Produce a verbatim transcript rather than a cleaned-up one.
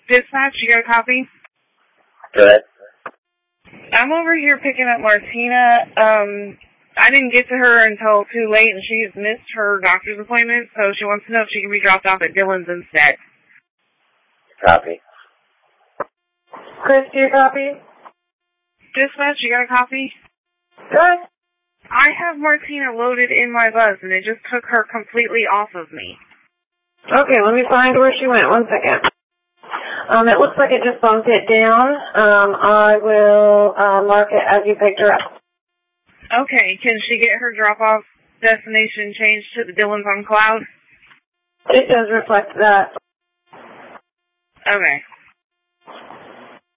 Dispatch, you got a copy? Good. I'm over here picking up Martina. Um, I didn't get to her until too late, and she's missed her doctor's appointment, so she wants to know if she can be dropped off at Dylan's instead. Copy. Chris, do you copy? Dispatch, you got a copy? Good. I have Martina loaded in my bus, and it just took her completely off of me. Okay, let me find where she went. One second. Um, it looks like it just bumped it down. Um, I will uh, mark it as you picked her up. Okay, can she get her drop-off destination changed to the Dylan's on Cloud? It does reflect that. Okay.